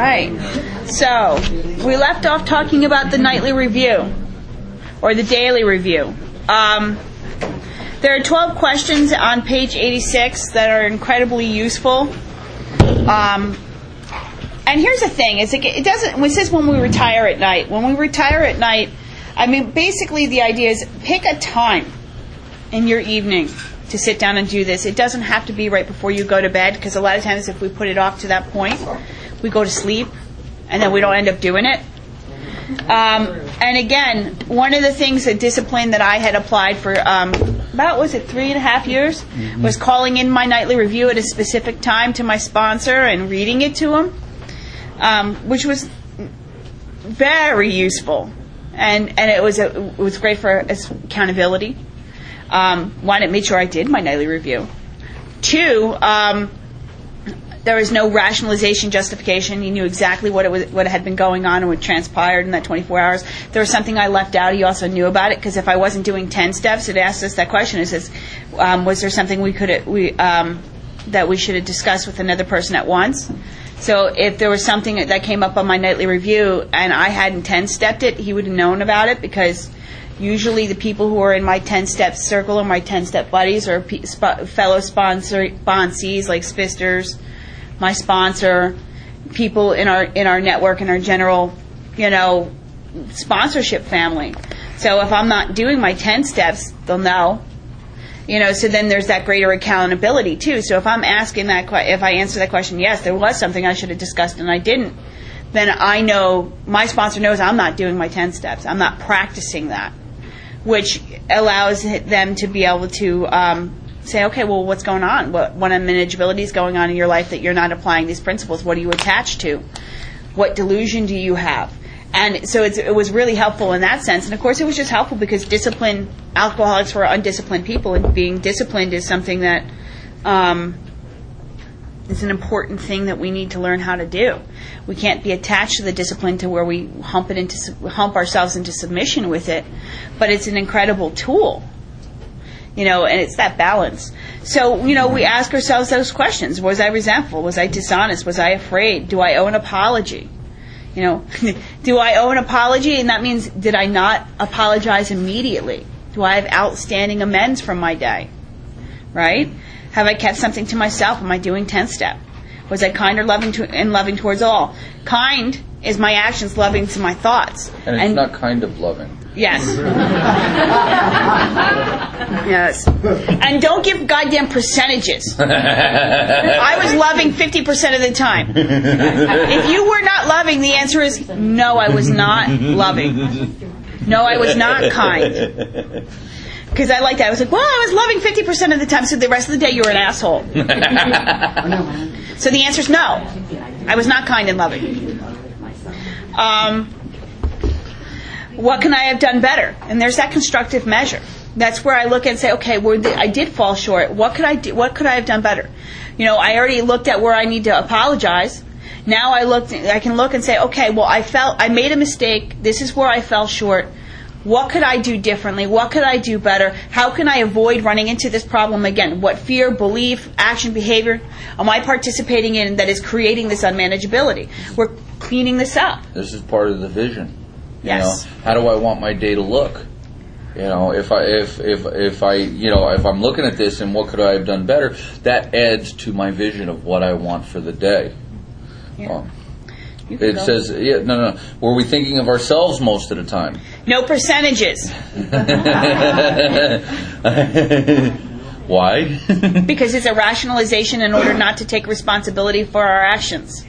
right. So, we left off talking about the nightly review, or the daily review. There are 12 questions on page 86 that are incredibly useful. And here's the thing: it doesn't. It says when we retire at night. When we retire at night, I mean, basically the idea is pick a time in your evening to sit down and do this. It doesn't have to be right before you go to bed, because a lot of times if we put it off to that point, we go to sleep, and then we don't end up doing it. And again, one of the things, that discipline that I had applied for about, was it 3.5 years, was calling in my nightly review at a specific time to my sponsor and reading it to him, which was very useful, and it was great for accountability. One, it made sure I did my nightly review. Two, there was no rationalization, justification. He knew exactly what had been going on and what transpired in that 24 hours. If there was something I left out, he also knew about it, because if I wasn't doing 10 steps, it asked us that question. It says, was there something that we should have discussed with another person at once? So if there was something that came up on my nightly review and I hadn't 10-stepped it, he would have known about it, because usually the people who are in my 10-step circle or my 10-step buddies are fellow sponsees like Spisters, my sponsor, people in our network, in our general, sponsorship family. So if I'm not doing my 10 steps, they'll know. So then there's that greater accountability too. So if I'm asking if I answer that question, yes, there was something I should have discussed and I didn't, then I know, my sponsor knows I'm not doing my 10 steps. I'm not practicing that, which allows them to be able to say, okay, well, what's going on? What unmanageability is going on in your life that you're not applying these principles? What are you attached to? What delusion do you have? And so it was really helpful in that sense. And of course, it was just helpful because alcoholics were undisciplined people, and being disciplined is something that is an important thing that we need to learn how to do. We can't be attached to the discipline to where we hump ourselves into submission with it, but it's an incredible tool. And it's that balance. So, we ask ourselves those questions. Was I resentful? Was I dishonest? Was I afraid? Do I owe an apology? Do I owe an apology? And that means, did I not apologize immediately? Do I have outstanding amends from my day? Right? Have I kept something to myself? Am I doing 10th step? Was I kind or loving towards all? Kind is my actions, loving to my thoughts. And it's not kind of loving. Yes. Yes. And don't give goddamn percentages. I was loving 50% of the time. If you were not loving, the answer is no, I was not loving. No, I was not kind. Because I like that. I was like, well, I was loving 50% of the time, so the rest of the day you were an asshole. So the answer is no. I was not kind and loving. What can I have done better? And there's that constructive measure. That's where I look and say, okay, I did fall short. What could I do? What could I have done better? I already looked at where I need to apologize. Now I can look and say, okay, well, I made a mistake. This is where I fell short. What could I do differently? What could I do better? How can I avoid running into this problem again? What fear, belief, action, behavior am I participating in that is creating this unmanageability? We're cleaning this up. This is part of the vision. Yes. How do I want my day to look? If I'm looking at this and what could I have done better, that adds to my vision of what I want for the day. Yeah. It says, no. Were we thinking of ourselves most of the time? No percentages. Why? Because it's a rationalization in order not to take responsibility for our actions.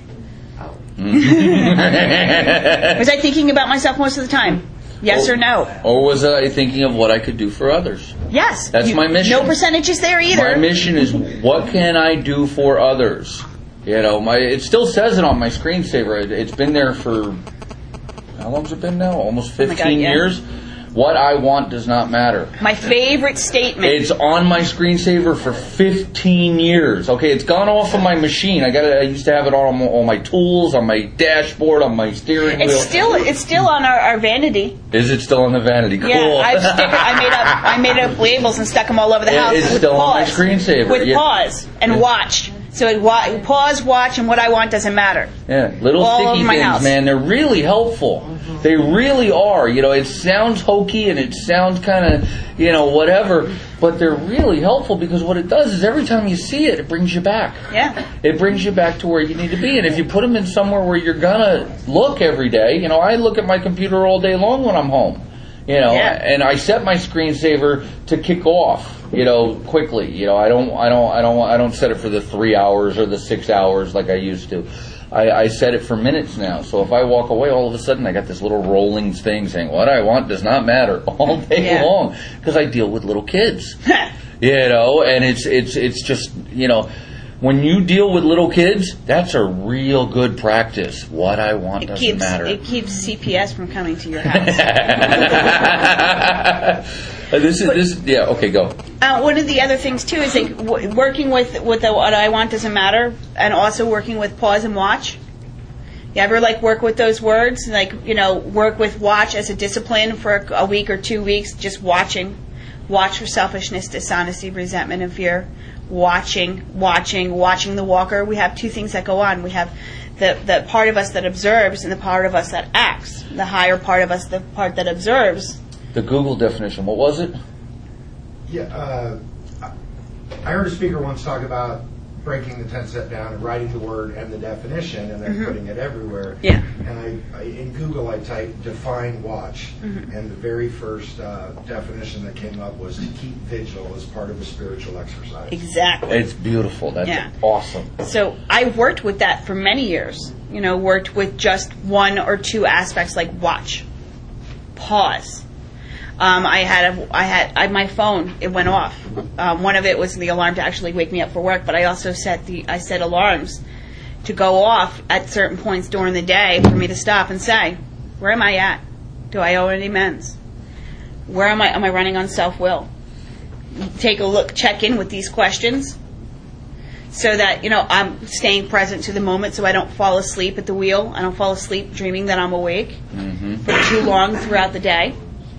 Was I thinking about myself most of the time? Yes or no? Or was I thinking of what I could do for others? Yes. That's my mission. No percentages there either. My mission is, what can I do for others? It still says it on my screensaver. It's been there for, how long's it been now? Almost 15 years. What I want does not matter. My favorite statement. It's on my screensaver for 15 years. Okay, it's gone off of my machine. I used to have it on all my tools, on my dashboard, on my steering wheel. It's still on our vanity. Is it still on the vanity? Cool. Yeah, I made up labels and stuck them all over the house. It's still on my screensaver. With pause and watched. So pause, watch, and what I want doesn't matter. Yeah, little all sticky over my things, house. man. They're really helpful. They really are. You know, it sounds hokey and it sounds kind of, you know, whatever, but they're really helpful because what it does is every time you see it, it brings you back. Yeah. It brings you back to where you need to be. And if you put them in somewhere where you're going to look every day, you know, I look at my computer all day long when I'm home. You know, and I set my screensaver to kick off, you know, quickly. You know, I don't set it for the 3 hours or the 6 hours like I used to. I set it for minutes now. So if I walk away, all of a sudden I got this little rolling thing saying, what I want does not matter all day long. Because I deal with little kids. You know, and it's just, you know, when you deal with little kids, that's a real good practice. What I want doesn't matter. It keeps CPS from coming to your house. Okay, go. One of the other things too is like working with the what I want doesn't matter, and also working with pause and watch. You ever like work with those words, like, you know, work with watch as a discipline for a week or 2 weeks, just watching, watch for selfishness, dishonesty, resentment, and fear. Watching the walker. We have two things that go on. We have the part of us that observes and the part of us that acts. The higher part of us, the part that observes. The Google definition, what was it? Yeah, I heard a speaker once talk about breaking the 10-step down and writing the word and the definition and then putting it everywhere. Yeah. And I in Google I typed define watch, and the very first definition that came up was to keep vigil as part of a spiritual exercise. Exactly. It's beautiful. That's awesome. So I've worked with that for many years. You know, worked with just one or two aspects like watch, pause. I had my phone. It went off. One of it was the alarm to actually wake me up for work, but I also set alarms to go off at certain points during the day for me to stop and say, where am I at? Do I owe any amends? Where am I? Am I running on self-will? Take a look, check in with these questions, so that, you know, I'm staying present to the moment, so I don't fall asleep at the wheel. I don't fall asleep dreaming that I'm awake for too long throughout the day.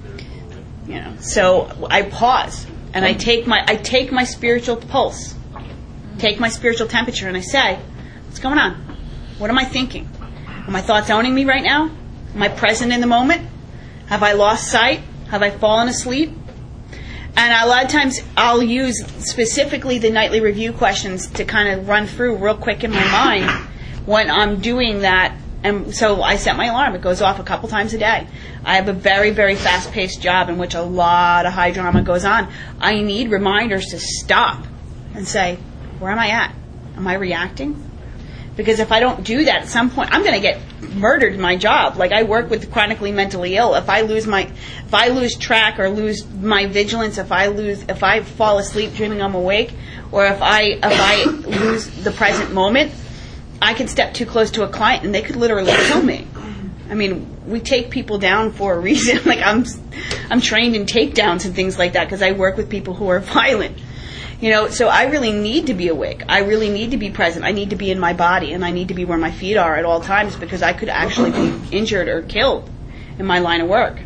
You know, so I pause and I take my spiritual pulse, take my spiritual temperature, and I say, what's going on? What am I thinking? Are my thoughts owning me right now? Am I present in the moment? Have I lost sight? Have I fallen asleep? And a lot of times I'll use specifically the nightly review questions to kind of run through real quick in my mind when I'm doing that. And so I set my alarm. It goes off a couple times a day. I have a very, very fast-paced job in which a lot of high drama goes on. I need reminders to stop and say, where am I at? Am I reacting? Because if I don't do that, at some point, I'm going to get murdered in my job. Like, I work with chronically mentally ill. If I lose track or lose my vigilance, if I fall asleep dreaming I'm awake, or if I lose the present moment, I could step too close to a client and they could literally kill me. I mean, we take people down for a reason. Like, I'm trained in takedowns and things like that because I work with people who are violent. You know, so I really need to be awake. I really need to be present. I need to be in my body, and I need to be where my feet are at all times because I could actually be injured or killed in my line of work.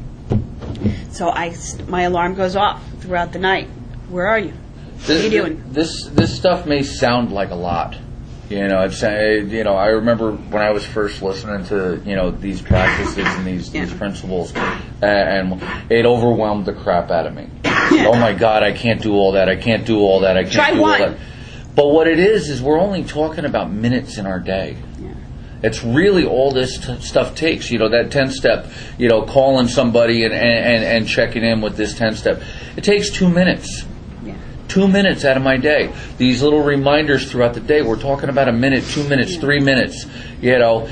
So my alarm goes off throughout the night. Where are you? What are you doing? This stuff may sound like a lot. You know, I remember when I was first listening to, you know, these practices and these principles, and it overwhelmed the crap out of me. Yeah. Oh my God, I can't do all that. I can't do all that. I can't do all that. But what it is we're only talking about minutes in our day. Yeah. It's really all this stuff takes. You know, that 10-step, you know, calling somebody and checking in with this 10-step. It takes 2 minutes. 2 minutes out of my day. These little reminders throughout the day. We're talking about a minute, 2 minutes, 3 minutes. You know,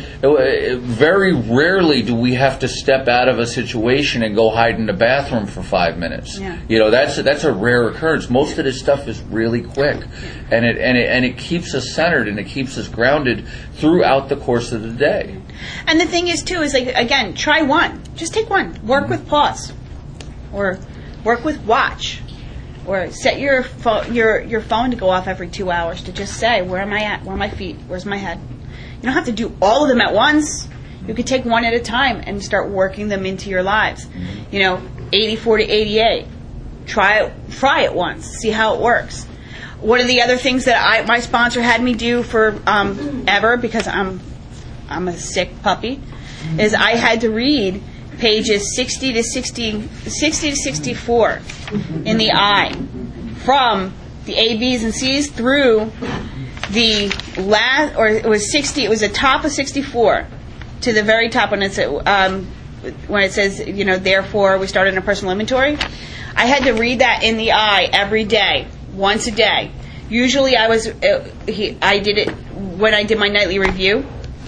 very rarely do we have to step out of a situation and go hide in the bathroom for 5 minutes. Yeah. You know, that's a rare occurrence. Most of this stuff is really quick, and it keeps us centered and it keeps us grounded throughout the course of the day. And the thing is too is, like, again, try one. Just take one. Work with pause, or work with watch. Or set your phone to go off every 2 hours to just say, where am I at? Where are my feet? Where's my head? You don't have to do all of them at once. You could take one at a time and start working them into your lives. You know, 80-40-88. Try it once. See how it works. one of the other things that my sponsor had me do for ever, because I'm a sick puppy, is I had to read pages 60 to 64 in the I, from the A, B's, and C's through the last, or it was 60. It was the top of 64 to the very top when it says, therefore we started a personal inventory. I had to read that in the I every day, once a day. Usually I did it when I did my nightly review.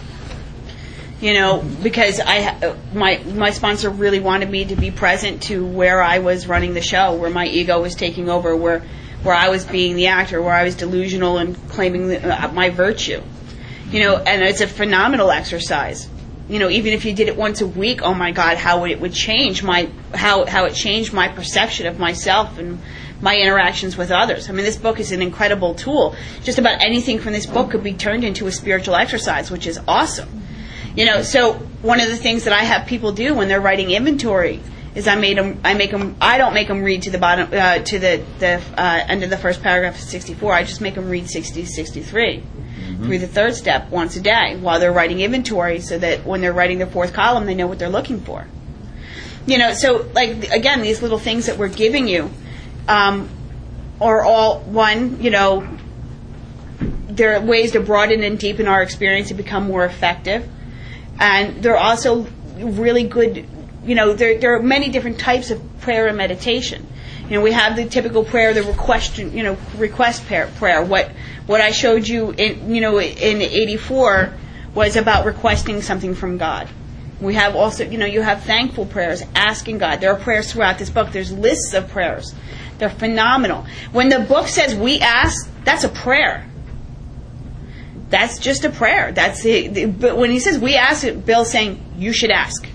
Because my sponsor really wanted me to be present to where I was running the show, where my ego was taking over, where I was being the actor, where I was delusional and claiming my virtue. And it's a phenomenal exercise. Even if you did it once a week, oh my God, how it would change how it changed my perception of myself and my interactions with others. I mean, this book is an incredible tool. Just about anything from this book could be turned into a spiritual exercise, which is awesome. So one of the things that I have people do when they're writing inventory is I don't make them read to the bottom, to the end of the first paragraph of 64. I just make them read 60 to 63 through the third step once a day while they're writing inventory, so that when they're writing their fourth column, they know what they're looking for. So again, these little things that we're giving you are all one, they're ways to broaden and deepen our experience to become more effective. And they're also really good, there are many different types of prayer and meditation. We have the typical prayer, the request prayer. What I showed you in 84 was about requesting something from God. We have also, you have thankful prayers, asking God. There are prayers throughout this book. There's lists of prayers. They're phenomenal. When the book says we ask, that's a prayer. That's just a prayer. That's it. But when he says we ask, Bill's saying you should ask.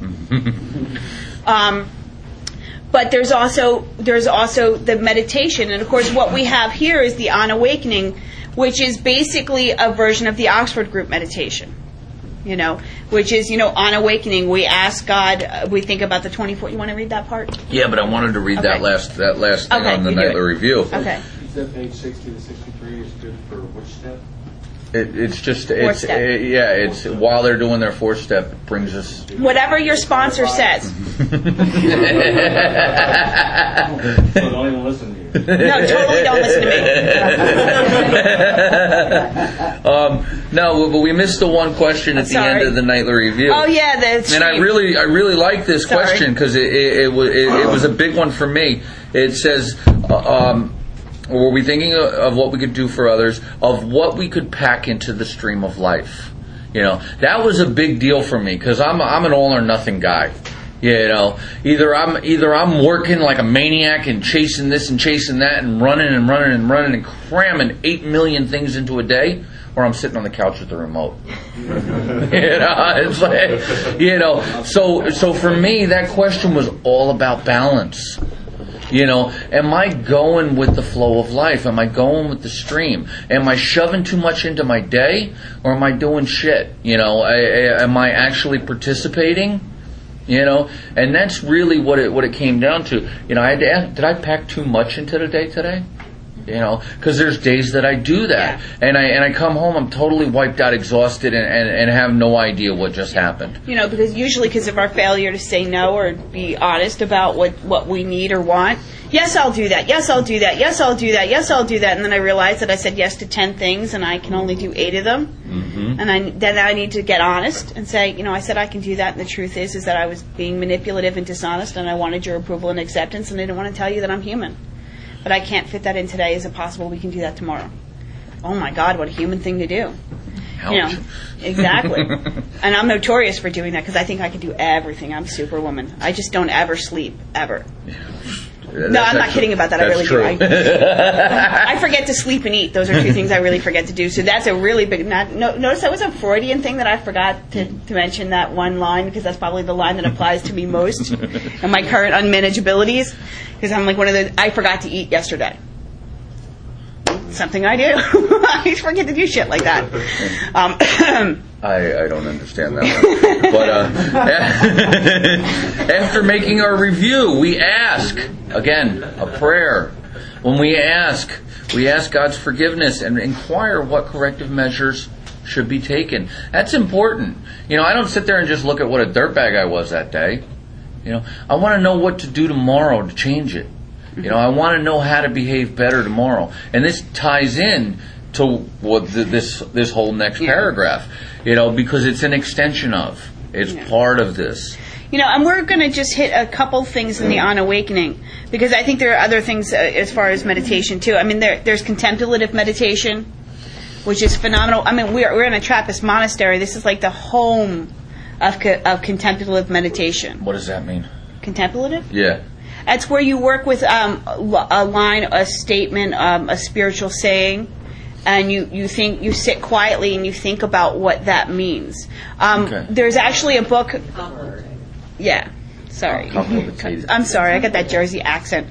But there's also the meditation, and of course what we have here is the On Awakening, which is basically a version of the Oxford Group meditation. Which is, on awakening, we ask God, we think about the 24. You want to read that part? Yeah, but I wanted to read that last thing on the nightly review. Okay. You said page 60 to 63 is good for which step? It's while they're doing their fourth step, it brings us whatever your sponsor says. So don't even listen to you. No, totally don't listen to me. No, but we missed the one question at the end of the nightly review. Oh yeah, that's and I really like this question because it was a big one for me. It says. Were we thinking of what we could do for others, of what we could pack into the stream of life? That was a big deal for me because I'm an all or nothing guy. Either I'm working like a maniac and chasing this and chasing that and running and cramming 8 million things into a day, or I'm sitting on the couch with the remote. It's like, So for me, that question was all about balance. Am I going with the flow of life? Am I going with the stream? Am I shoving too much into my day, or am I doing shit? Am I actually participating? And that's really what it came down to. I had to ask, did I pack too much into the day today? Because there's days that I do that, and I come home, I'm totally wiped out, exhausted, and have no idea what just happened. Because of our failure to say no or be honest about what we need or want. Yes, I'll do that. Yes, I'll do that. Yes, I'll do that. Yes, I'll do that. And then I realized that I said yes to 10 things, and I can only do 8 of them. Mm-hmm. And then I need to get honest and say, I said I can do that, and the truth is that I was being manipulative and dishonest, and I wanted your approval and acceptance, and I didn't want to tell you that I'm human. But I can't fit that in today. Is it possible we can do that tomorrow? Oh my God, what a human thing to do. Ouch. Exactly. And I'm notorious for doing that because I think I can do everything. I'm Superwoman. I just don't ever sleep, ever. No, I'm not kidding about that. I really do. I forget to sleep and eat. Those are 2 things I really forget to do. So that's a really big... Notice that was a Freudian thing that I forgot to mention that one line, because that's probably the line that applies to me most and my current unmanageabilities. Because I'm like I forgot to eat yesterday. Something I do. I forget to do shit like that. I don't understand that one. But after making our review, we ask, again, a prayer. When we ask God's forgiveness and inquire what corrective measures should be taken. That's important. I don't sit there and just look at what a dirtbag I was that day. I want to know what to do tomorrow to change it. I want to know how to behave better tomorrow. And this ties in to what this whole next paragraph, because it's an extension of. It's part of this. And we're going to just hit a couple things in the On Awakening, because I think there are other things as far as meditation too. I mean, there's contemplative meditation, which is phenomenal. I mean, we're in a Trappist monastery. This is like the home of contemplative meditation. What does that mean? Contemplative? Yeah. That's where you work with a line, a statement, a spiritual saying, and you sit quietly and you think about what that means. There's actually a book. Yeah, sorry. I'm sorry, I got that Jersey accent.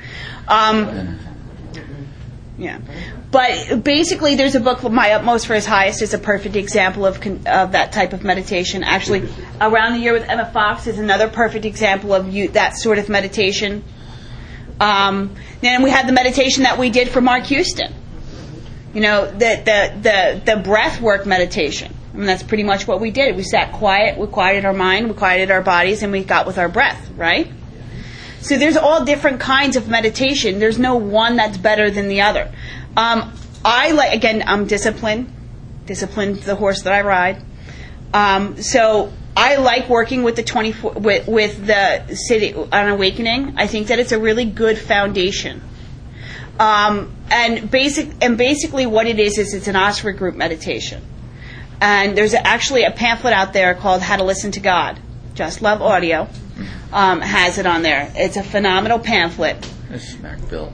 Yeah, but basically, there's a book, My Utmost for His Highest, is a perfect example of that type of meditation. Actually, Around the Year with Emma Fox is another perfect example of that sort of meditation. Then we had the meditation that we did for Mark Houston. The breath work meditation. I mean, that's pretty much what we did. We sat quiet, we quieted our mind, we quieted our bodies, and we got with our breath, right? So there's all different kinds of meditation. There's no one that's better than the other. I'm disciplined the horse that I ride. So I like working with with the City on Awakening. I think that it's a really good foundation. And basically what it is it's an Oscar group meditation. And there's actually a pamphlet out there called How to Listen to God. Just Love Audio has it on there. It's a phenomenal pamphlet. Smack Bill.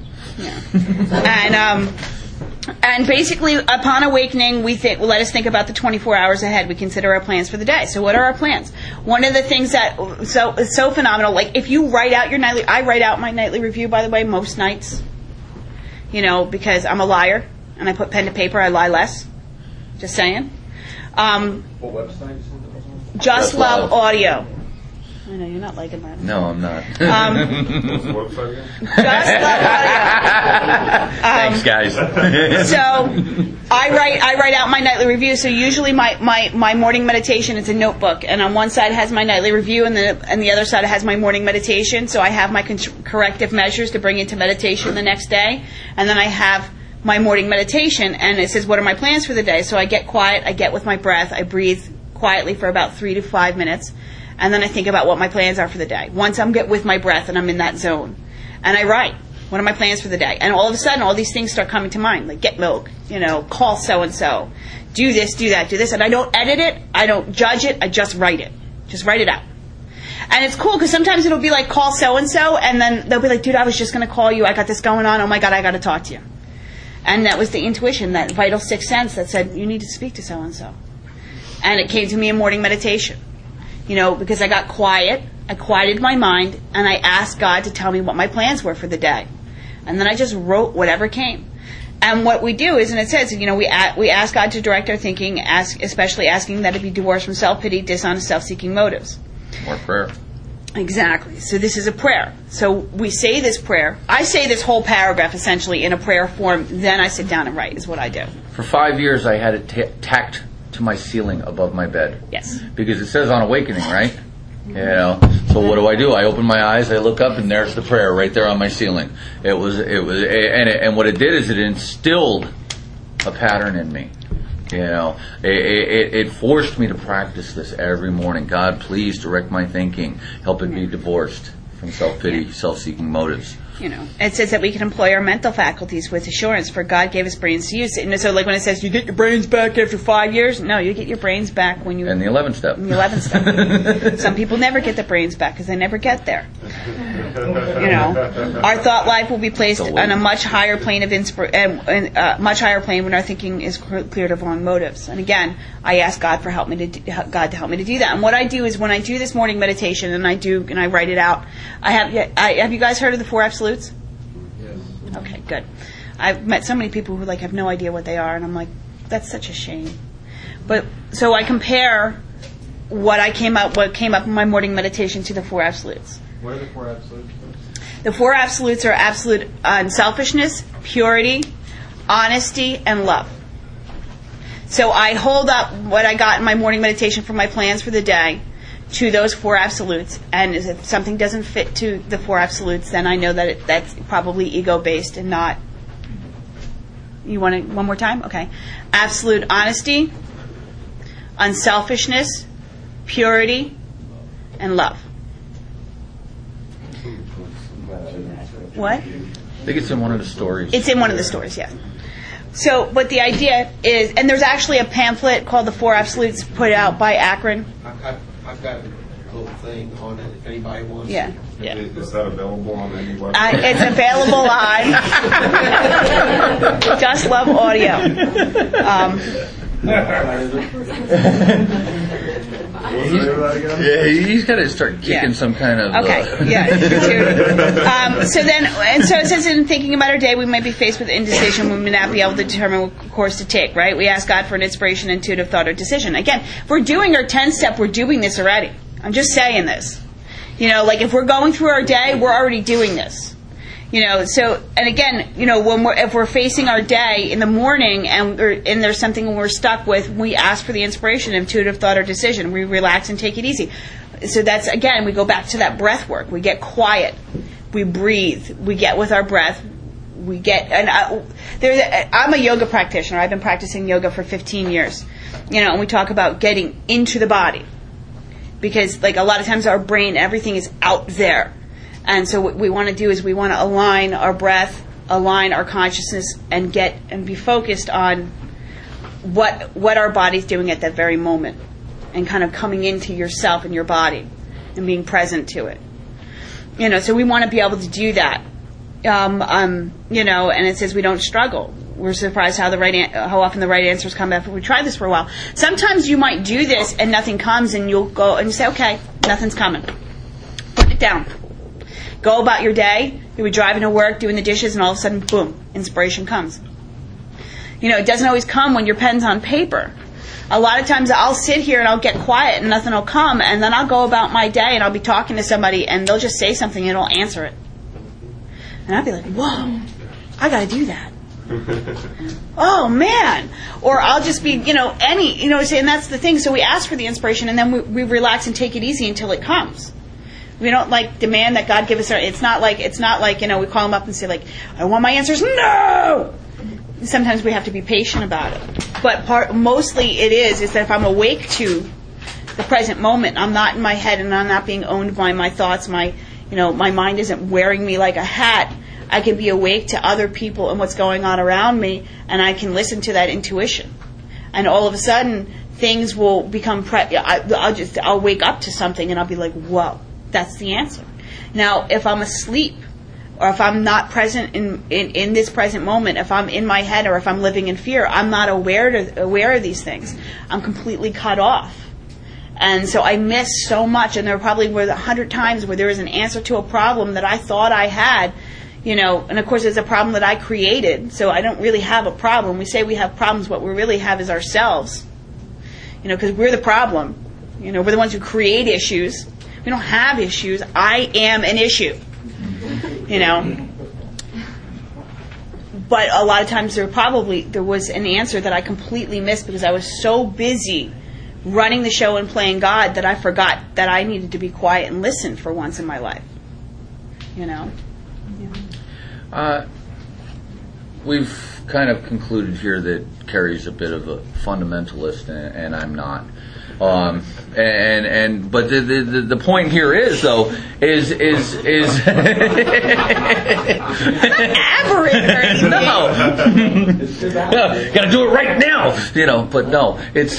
Yeah. And basically, upon awakening, let us think about the 24 hours ahead. We consider our plans for the day. So what are our plans? One of the things that is so phenomenal, like if you write out I write out my nightly review, by the way, most nights. Because I'm a liar, and I put pen to paper, I lie less. Just saying. What website? Just Love Audio. I know you're not liking that. No, I'm not. What's the website again? Just Love Audio. Thanks, guys. So I write out my nightly review. So usually my morning meditation is a notebook, and on one side it has my nightly review, and the other side it has my morning meditation. So I have my corrective measures to bring into meditation the next day, and then I have my morning meditation, and it says, what are my plans for the day? So I get quiet, I get with my breath, I breathe quietly for about 3 to 5 minutes, and then I think about what my plans are for the day. Once I'm get with my breath and I'm in that zone, and I write, what are my plans for the day? And all of a sudden, all these things start coming to mind, like get milk, call so-and-so, do this, do that, do this, and I don't edit it, I don't judge it, I just write it. Just write it out. And it's cool, because sometimes it'll be like, call so-and-so, and then they'll be like, dude, I was just going to call you, I got this going on, oh my God, I got to talk to you. And that was the intuition, that vital sixth sense that said, you need to speak to so-and-so. And it came to me in morning meditation. Because I got quiet, I quieted my mind, and I asked God to tell me what my plans were for the day. And then I just wrote whatever came. And what we do is, and it says, we ask God to direct our thinking, especially asking that it be divorced from self-pity, dishonest, self-seeking motives. More prayer. Exactly. So this is a prayer. So we say this prayer. I say this whole paragraph essentially in a prayer form. Then I sit down and write is what I do. For 5 years, I had it tacked to my ceiling above my bed. Yes. Because it says on awakening, right? So what do? I open my eyes, I look up, and there's the prayer right there on my ceiling. And what it did is it instilled a pattern in me. It forced me to practice this every morning. God, please direct my thinking. Help it be divorced from self-pity, self-seeking motives. It says that we can employ our mental faculties with assurance, for God gave us brains to use. And so, like when it says you get your brains back after 5 years, no, you get your brains back when you. And the 11th step. The 11th step. Some people never get the brains back because they never get there. Our thought life will be placed on a much higher plane of much higher plane when our thinking is cleared of wrong motives. And again, I ask God to help me to do that. And what I do is when I do this morning meditation and I write it out. Have you guys heard of the 4 absolutes? Yes. Okay, good. I've met so many people who have no idea what they are, and I'm like, that's such a shame. But so I compare what came up in my morning meditation to the 4 absolutes. What are the 4 absolutes? The 4 absolutes are absolute unselfishness, purity, honesty, and love. So I hold up what I got in my morning meditation for my plans for the day to those 4 absolutes, and if something doesn't fit to the 4 absolutes, then I know that that's probably ego-based and not... You want it one more time? Okay. Absolute honesty, unselfishness, purity, and love. What? I think it's in one of the stories. It's in one of the stories, yeah. So, but the idea is, and there's actually a pamphlet called The 4 Absolutes put out by Akron. I've got a little thing on it if anybody wants Yeah. it. Yeah. Is that available on any website? It's available on Just Love Audio. Yeah, he's got to start kicking some kind of... Okay, so it says in thinking about our day, we might be faced with indecision. We may not be able to determine what course to take, right? We ask God for an inspiration, intuitive thought, or decision. Again, if we're doing our 10-step, we're doing this already. I'm just saying this. Like if we're going through our day, we're already doing this. So, and again, if we're facing our day in the morning and there's something we're stuck with, we ask for the inspiration, intuitive thought, or decision. We relax and take it easy. So that's, again, we go back to that breath work. We get quiet. We breathe. We get with our breath. I'm a yoga practitioner. I've been practicing yoga for 15 years. And we talk about getting into the body. Because, a lot of times our brain, everything is out there. And so what we want to do is we want to align our breath, align our consciousness, and be focused on what our body's doing at that very moment, and kind of coming into yourself and your body and being present to it. So we want to be able to do that. And it says we don't struggle. We're surprised how often the right answers come after we try this for a while. Sometimes you might do this and nothing comes, and you'll go and say, okay, nothing's coming. Put it down. Go about your day. You'll be driving to work, doing the dishes, and all of a sudden, boom, inspiration comes. It doesn't always come when your pen's on paper. A lot of times I'll sit here and I'll get quiet and nothing will come, and then I'll go about my day and I'll be talking to somebody and they'll just say something and it'll answer it. And I'll be like, whoa, I got to do that. Oh, man. Or I'll just be, and that's the thing. So we ask for the inspiration and then we relax and take it easy until it comes. We don't demand that God give us it's not like we call him up and say I want my answers. No! Sometimes we have to be patient about it. But mostly it is that if I'm awake to the present moment, I'm not in my head and I'm not being owned by my thoughts, my mind isn't wearing me like a hat. I can be awake to other people and what's going on around me, and I can listen to that intuition. And all of a sudden, things will become I'll wake up to something and I'll be like, whoa. That's the answer. Now, if I'm asleep, or if I'm not present in this present moment, if I'm in my head, or if I'm living in fear, I'm not aware of these things. I'm completely cut off. And so I miss so much, and there probably were 100 times where there was an answer to a problem that I thought I had, and of course it's a problem that I created, so I don't really have a problem. We say we have problems, what we really have is ourselves. Because we're the problem. We're the ones who create issues. We don't have issues. I am an issue. But a lot of times there was an answer that I completely missed because I was so busy running the show and playing God that I forgot that I needed to be quiet and listen for once in my life. We've kind of concluded here that Carrie's a bit of a fundamentalist, and I'm not. But the point here is though is aberrant. No, gotta do it right now. But no, it's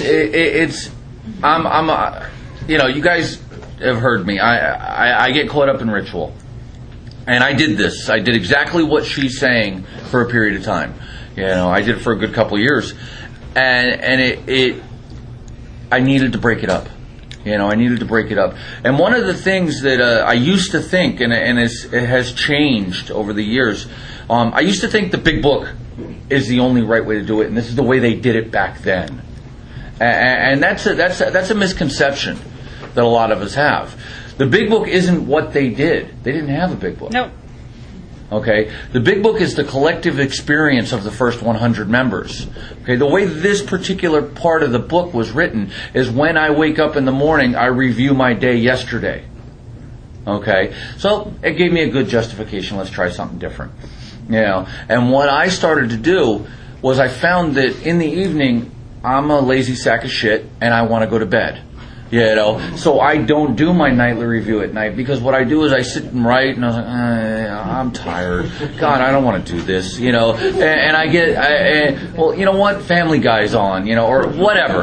you guys have heard me. I get caught up in ritual, and I did this. I did exactly what she's saying for a period of time. I did it for a good couple of years, and it I needed to break it up. I needed to break it up. And one of the things that I used to think, and it has changed over the years, I used to think the big book is the only right way to do it, and this is the way they did it back then. And that's a misconception that a lot of us have. The big book isn't what they did. They didn't have a big book. Nope. Okay, the Big Book is the collective experience of the first 100 members. Okay, the way this particular part of the book was written is when I wake up in the morning, I review my day yesterday. Okay, so it gave me a good justification. Let's try something different. And what I started to do was I found that in the evening, I'm a lazy sack of shit and I want to go to bed. So I don't do my nightly review at night, because what I do is I sit and write, and I was like, I'm tired. God, I don't want to do this, and I get, well, you know what? Family Guy's on, or whatever.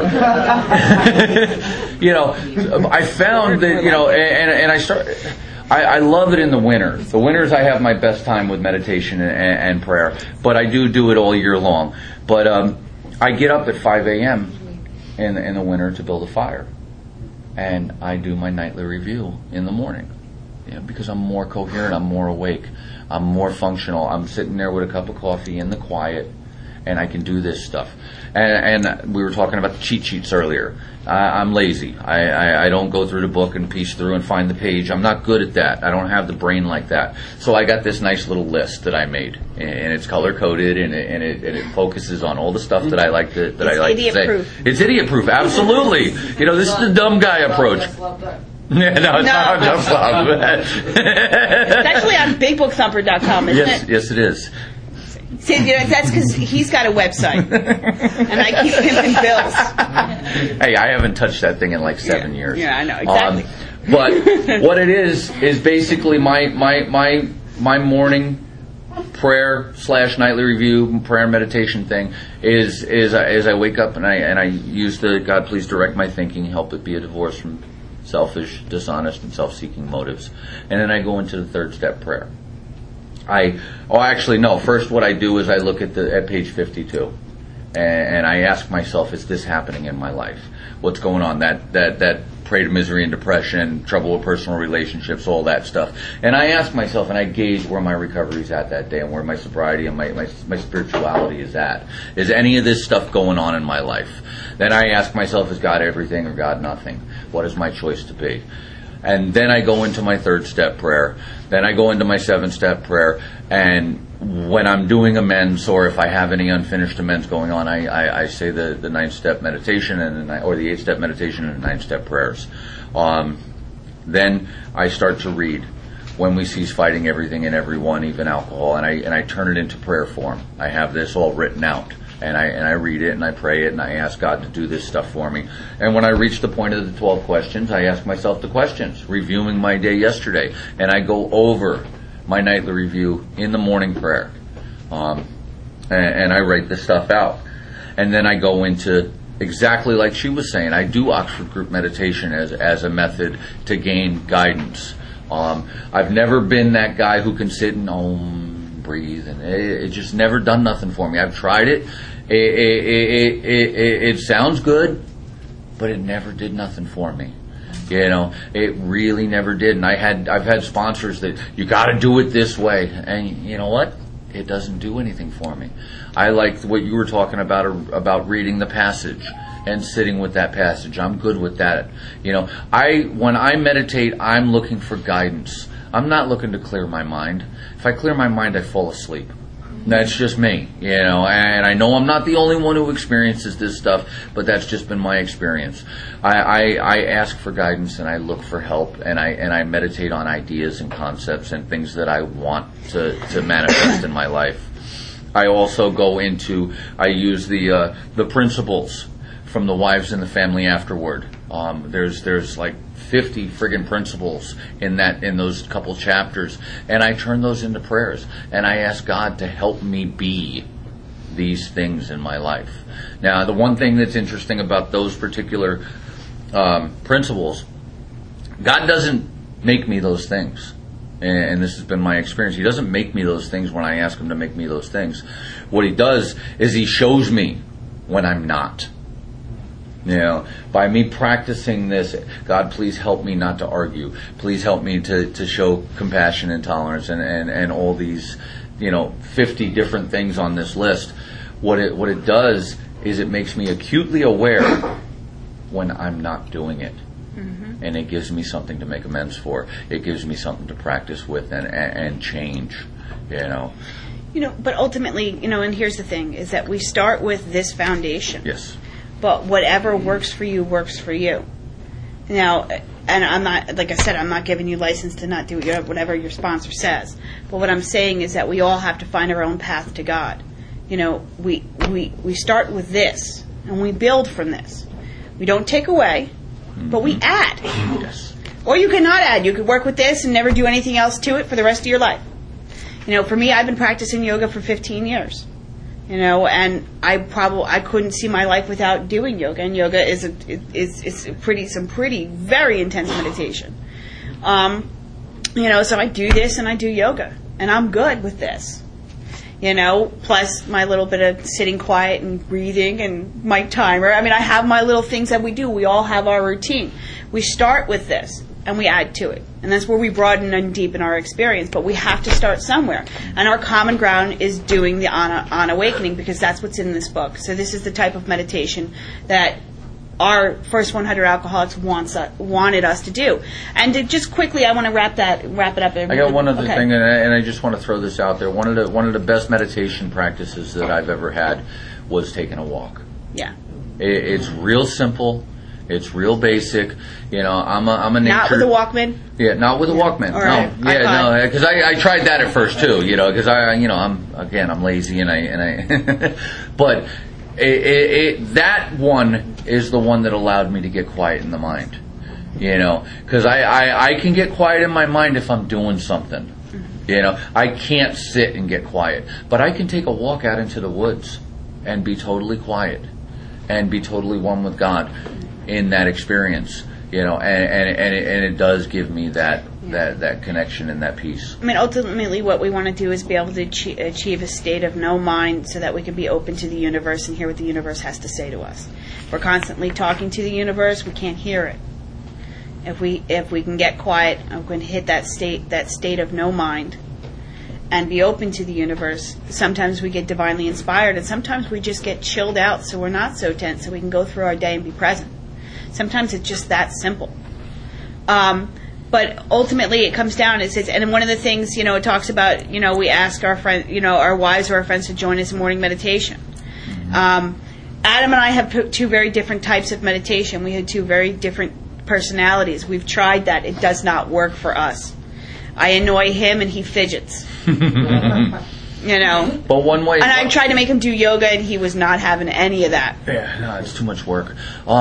I found that, and I start. I love it in the winter. The winters I have my best time with meditation and prayer, but I do it all year long. But I get up at 5 a.m. in the winter to build a fire. And I do my nightly review in the morning, because I'm more coherent, I'm more awake, I'm more functional. I'm sitting there with a cup of coffee in the quiet, and I can do this stuff. And we were talking about the cheat sheets earlier. I'm lazy. I don't go through the book and piece through and find the page. I'm not good at that. I don't have the brain like that. So I got this nice little list that I made, and it's color coded, and it focuses on all the stuff that I like to say. It's idiot proof. Absolutely. This is the dumb guy approach. Yeah, no, it's not Just Love. It's actually on BigBookThumper.com, isn't it? Yes, it is. See, that's because he's got a website, and I keep pimping bills. Hey, I haven't touched that thing in like 7 years. Yeah, I know, exactly. But what it is basically my morning prayer / nightly review, prayer and meditation thing is I wake up and I use the God, please direct my thinking, help it be a divorce from selfish, dishonest, and self-seeking motives. And then I go into the third step prayer. First what I do is I look at page 52, and I ask myself, is this happening in my life? What's going on? That prey to misery and depression, trouble with personal relationships, all that stuff. And I ask myself, and I gauge where my recovery's at that day, and where my sobriety and my spirituality is at. Is any of this stuff going on in my life? Then I ask myself, is God everything or God nothing? What is my choice to be? And then I go into my third step prayer. Then I go into my 7-step prayer. And when I'm doing amends, or if I have any unfinished amends going on, I say the 9-step meditation or the 8-step meditation and the 9-step prayers. Then I start to read When We Cease Fighting Everything and Everyone, Even Alcohol, and I turn it into prayer form. I have this all written out. And I read it and I pray it and I ask God to do this stuff for me. And when I reach the point of the 12 questions, I ask myself the questions, reviewing my day yesterday. And I go over my nightly review in the morning prayer. And I write this stuff out. And then I go into, exactly like she was saying, I do Oxford Group Meditation as a method to gain guidance. I've never been that guy who can sit and breathe, and it just never done nothing for me. I've tried it. It sounds good, but it never did nothing for me. It really never did. And I've had sponsors that you got to do it this way, and you know what? It doesn't do anything for me. I like what you were talking about reading the passage and sitting with that passage. I'm good with that. When I meditate, I'm looking for guidance. I'm not looking to clear my mind. If I clear my mind, I fall asleep. That's just me, and I know I'm not the only one who experiences this stuff, but that's just been my experience. I ask for guidance and I look for help, and I meditate on ideas and concepts and things that I want to manifest in my life. I also I use the principles from the Wives in the Family Afterward. There's like 50 friggin' principles in those couple chapters, and I turn those into prayers, and I ask God to help me be these things in my life. Now, the one thing that's interesting about those particular principles, God doesn't make me those things, and this has been my experience. He doesn't make me those things when I ask Him to make me those things. What He does is He shows me when I'm not. By me practicing this, God, please help me not to argue. Please help me to show compassion and tolerance and all these, 50 different things on this list. What it does is it makes me acutely aware when I'm not doing it. and it gives me something to make amends for. It gives me something to practice with and change. But ultimately, and here's the thing: is that we start with this foundation. Yes. But whatever works for you works for you. Now, and I'm not, like I said, I'm not giving you license to not do whatever your sponsor says. But what I'm saying is that we all have to find our own path to God. We start with this, and we build from this. We don't take away, but we add. Yes. Or you cannot add. You could work with this and never do anything else to it for the rest of your life. For me, I've been practicing yoga for 15 years. And I couldn't see my life without doing yoga, and yoga is some pretty very intense meditation. So I do this and I do yoga, and I'm good with this. Plus my little bit of sitting quiet and breathing and my timer. I mean, I have my little things that we do. We all have our routine. We start with this and we add to it. And that's where we broaden and deepen our experience. But we have to start somewhere. And our common ground is doing the on awakening, because that's what's in this book. So this is the type of meditation that our first 100 alcoholics wanted us to do. And to just quickly, I want to wrap it up. I got one other thing, and I just want to throw this out there. One of the best meditation practices that I've ever had was taking a walk. Yeah. It's real simple. It's real basic. I'm a nature. Not with a Walkman. Yeah, not with a Walkman. Right. No, no, because I tried that at first too. Because I'm lazy and I but that one is the one that allowed me to get quiet in the mind. Because I can get quiet in my mind if I'm doing something. I can't sit and get quiet, but I can take a walk out into the woods and be totally quiet and be totally one with God in that experience, and it does give me that connection and that peace. I mean, ultimately what we want to do is be able to achieve a state of no mind so that we can be open to the universe and hear what the universe has to say to us. If we're constantly talking to the universe, we can't hear it. If we can get quiet, we can hit that state of no mind and be open to the universe. Sometimes we get divinely inspired, and sometimes we just get chilled out so we're not so tense, so we can go through our day and be present. Sometimes it's just that simple. But ultimately it comes down, and one of the things, it talks about, we ask our friend, our wives or our friends to join us in morning meditation. Adam and I have two very different types of meditation. We had two very different personalities. We've tried that. It does not work for us. I annoy him and he fidgets. But one way. And I tried to make him do yoga, and he was not having any of that. Yeah, no, it's too much work.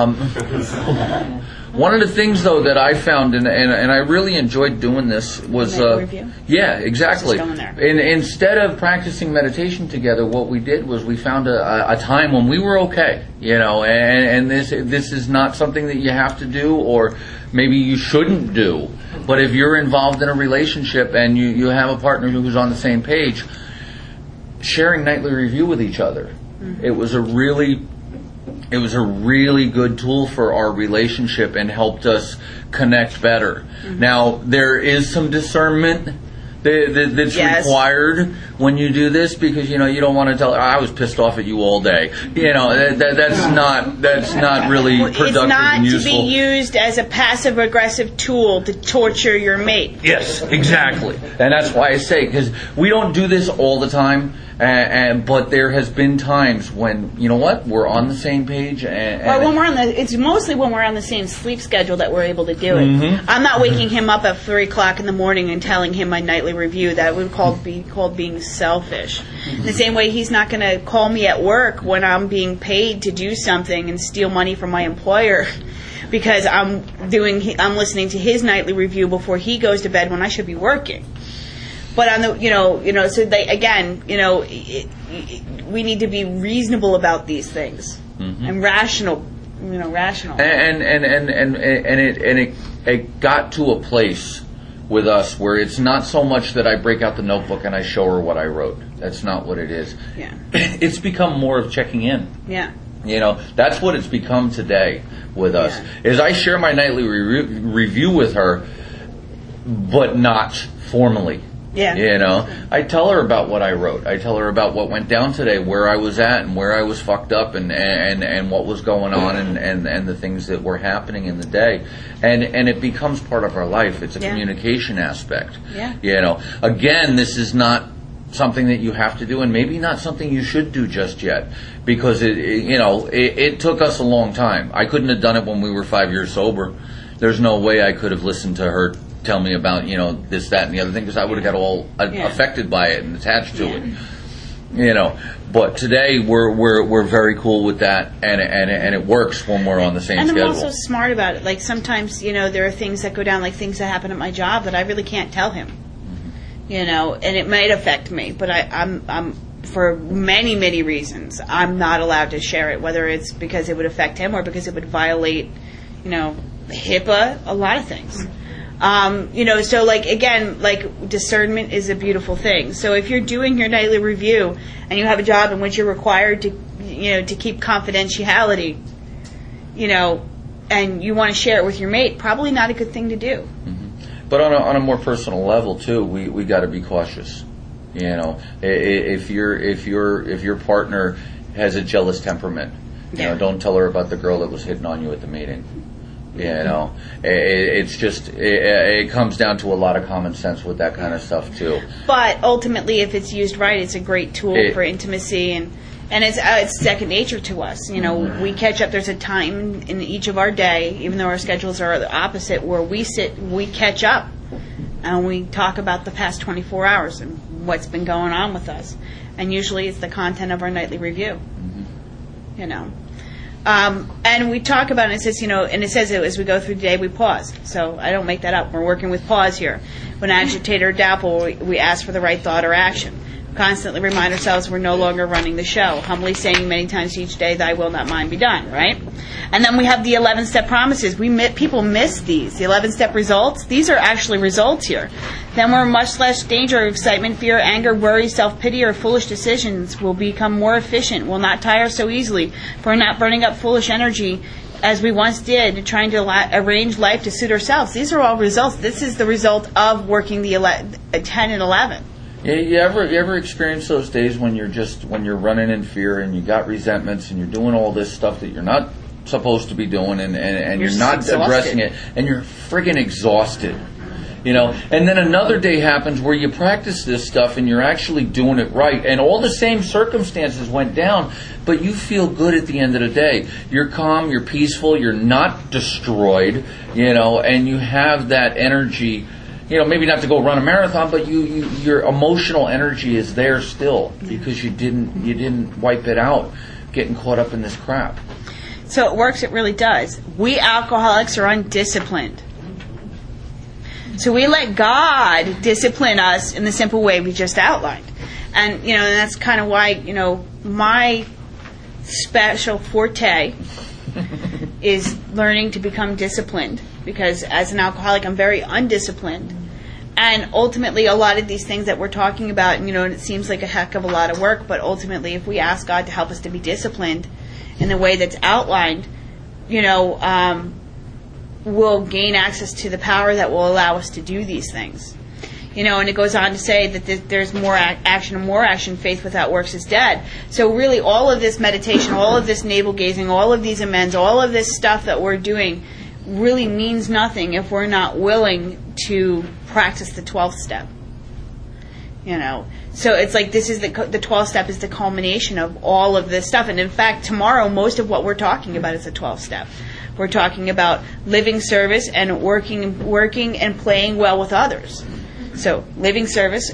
One of the things, though, that I found, and I really enjoyed doing this, was review? Yeah, exactly. Just going there. Instead of practicing meditation together, what we did was we found a time when we were okay, and this is not something that you have to do, or maybe you shouldn't do. But if you're involved in a relationship and you have a partner who's on the same page, sharing nightly review with each other, it was a really good tool for our relationship and helped us connect better. Now, there is some discernment that's required when you do this, because you don't want to tell, I was pissed off at you all day. That's not really productive it's not and useful. To be used as a passive aggressive tool to torture your mate. Yes, exactly. And that's why I say, because we don't do this all the time, but there has been times when, we're on the same page. It's mostly when we're on the same sleep schedule that we're able to do it. I'm not waking him up at 3 o'clock in the morning and telling him my nightly review. That would be called being selfish. The same way he's not going to call me at work when I'm being paid to do something and steal money from my employer because I'm listening to his nightly review before he goes to bed when I should be working. But on the, so they, again, we need to be reasonable about these things and rational. And it got to a place with us where it's not so much that I break out the notebook and I show her what I wrote. That's not what it is. Yeah. It's become more of checking in. Yeah. That's what it's become today with us. Is I share my nightly review with her, but not formally. Yeah. You know, I tell her about what I wrote. I tell her about what went down today, where I was at, and where I was fucked up, and what was going on, and the things that were happening in the day, and it becomes part of our life. It's a communication aspect. Yeah. You know, again, this is not something that you have to do, and maybe not something you should do just yet, because it took us a long time. I couldn't have done it when we were 5 years sober. There's no way I could have listened to her tell me about, this, that, and the other thing, because I would have got all affected by it and attached to it. But today we're very cool with that, and it works when we're on the same schedule. And I'm also smart about it. Like sometimes, there are things that go down, like things that happen at my job that I really can't tell him. And it might affect me, but I'm for many, many reasons, I'm not allowed to share it, whether it's because it would affect him or because it would violate, HIPAA, a lot of things. So again, discernment is a beautiful thing. So if you're doing your nightly review and you have a job in which you're required to keep confidentiality, and you want to share it with your mate, probably not a good thing to do. Mm-hmm. But on a more personal level too, we got to be cautious. If your partner has a jealous temperament, don't tell her about the girl that was hitting on you at the meeting. It's just it comes down to a lot of common sense with that kind of stuff too. But ultimately, if it's used right, it's a great tool for intimacy, and it's second nature to us. We catch up. There's a time in each of our day, even though our schedules are the opposite, where we catch up, and we talk about the past 24 hours and what's been going on with us. And usually, it's the content of our nightly review. Mm-hmm. And we talk about it, and it says as we go through the day, we pause. So I don't make that up. We're working with pause here. When agitated or doubtful, we ask for the right thought or action. Constantly remind ourselves we're no longer running the show. Humbly saying many times each day, thy will, not mine, be done, right? And then we have the 11-step promises. People miss these. The 11-step results, these are actually results here. Then we're much less danger, excitement, fear, anger, worry, self-pity, or foolish decisions will become more efficient, will not tire so easily, for not burning up foolish energy as we once did, trying to arrange life to suit ourselves. These are all results. This is the result of working the 10 and 11. Yeah, you ever experience those days when you're running in fear and you got resentments and you're doing all this stuff that you're not supposed to be doing and you're not exhausted. Addressing it, and you're friggin' exhausted. And then another day happens where you practice this stuff and you're actually doing it right, and all the same circumstances went down, but you feel good at the end of the day. You're calm, you're peaceful, you're not destroyed, and you have that energy. Maybe not to go run a marathon, but your emotional energy is there still because you didn't wipe it out, getting caught up in this crap. So it works. It really does. We alcoholics are undisciplined. So we let God discipline us in the simple way we just outlined. And, and that's kind of why, my special forte is learning to become disciplined. Because as an alcoholic, I'm very undisciplined. And ultimately, a lot of these things that we're talking about, and it seems like a heck of a lot of work, but ultimately, if we ask God to help us to be disciplined in the way that's outlined, we'll gain access to the power that will allow us to do these things. And it goes on to say that there's more action and more action. Faith without works is dead. So really, all of this meditation, all of this navel gazing, all of these amends, all of this stuff that we're doing really means nothing if we're not willing to practice the 12th step. So it's like this is the 12th step is the culmination of all of this stuff. And in fact, tomorrow, most of what we're talking about is the 12th step. We're talking about living service and working and playing well with others. So living service,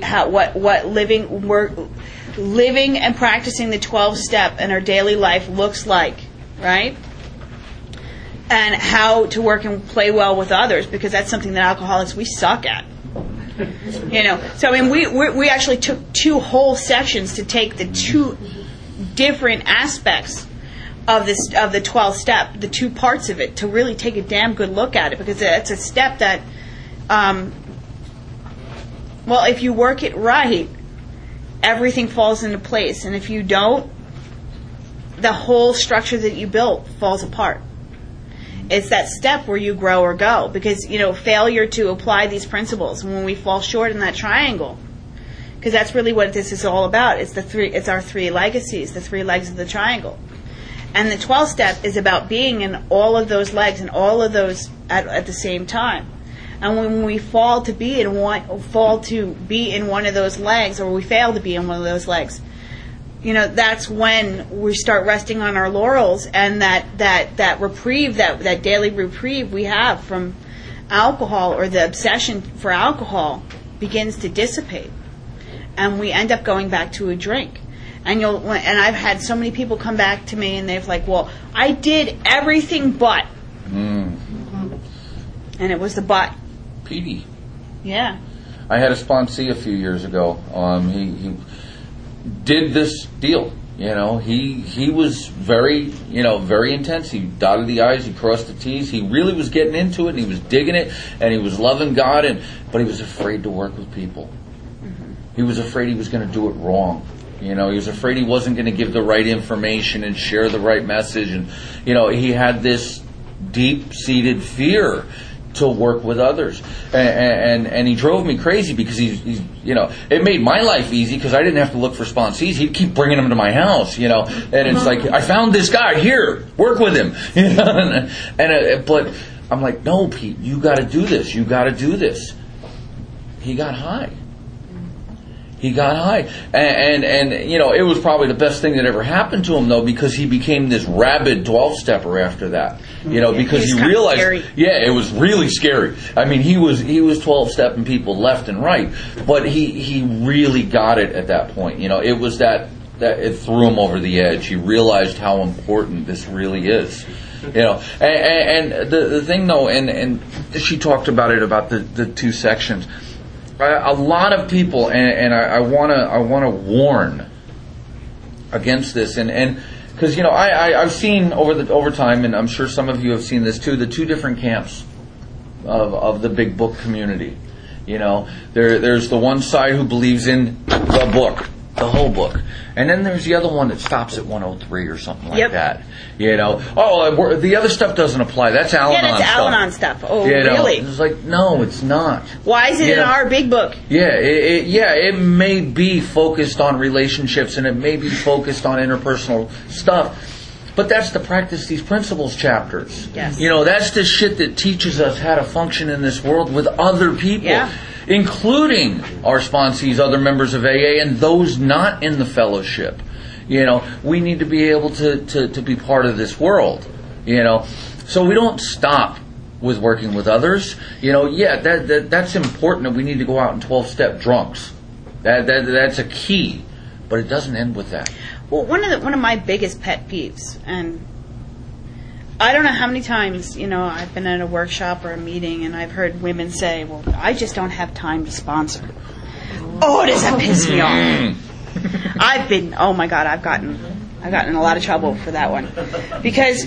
living and practicing the 12th step in our daily life looks like, right? And how to work and play well with others, because that's something that alcoholics, we suck at. So we actually took 2 whole sections to take the 2 different aspects of the 12th step, the 2 parts of it, to really take a damn good look at it, because it's a step that, if you work it right, everything falls into place, and if you don't, the whole structure that you built falls apart. it's that step where you grow or go, because failure to apply these principles when we fall short in that triangle, because that's really what this is all about. It's our 3 legacies, the 3 legs of the triangle. And the 12th step is about being in all of those legs and all of those at the same time. And when we fall to be in one of those legs, or we fail to be in one of those legs, that's when we start resting on our laurels, and that reprieve, that daily reprieve we have from alcohol, or the obsession for alcohol, begins to dissipate, and we end up going back to a drink. And I've had so many people come back to me, and they've like, well, I did everything but. And it was the but. Petey. Yeah. I had a sponsee a few years ago. He did this deal. He was very intense. He dotted the I's, he crossed the T's. He really was getting into it, and he was digging it, and he was loving God, but he was afraid to work with people. Mm-hmm. He was afraid he was going to do it wrong. He was afraid he wasn't going to give the right information and share the right message. And, he had this deep-seated fear to work with others. And he drove me crazy, because he's it made my life easy, because I didn't have to look for sponsees. He'd keep bringing them to my house, and it's like, I found this guy, here, work with him. But I'm like, no, Pete, you got to do this. You got to do this. He got high. And it was probably the best thing that ever happened to him, though, because he became this rabid 12-stepper after that. Because he realized, it was really scary. I mean, he was 12-stepping people left and right, but he really got it at that point. It was that it threw him over the edge. He realized how important this really is. And the thing, though, and she talked about it, about the 2 sections. A lot of people, and I want to warn against this, and because I've seen over time, and I'm sure some of you have seen this too, the 2 different camps of the big book community. There's the one side who believes in the book, the whole book, and then there's the other one that stops at 103 or something like that. The other stuff doesn't apply. That's Al-Anon stuff. Yeah, that's Al-Anon stuff. Oh, really? It's like, no, it's not. Why is it in our big book? Yeah, it may be focused on relationships, and it may be focused on interpersonal stuff, but that's the Practice These Principles chapters. Yes. That's the shit that teaches us how to function in this world with other people, including our sponsees, other members of AA, and those not in the fellowship. We need to be able to be part of this world. So we don't stop with working with others. That's important, that we need to go out in 12-step drunks. That's a key, but it doesn't end with that. Well, one of my biggest pet peeves, and I don't know how many times, I've been at a workshop or a meeting, and I've heard women say, well, I just don't have time to sponsor. Oh, does that piss me off? I've gotten in a lot of trouble for that one, because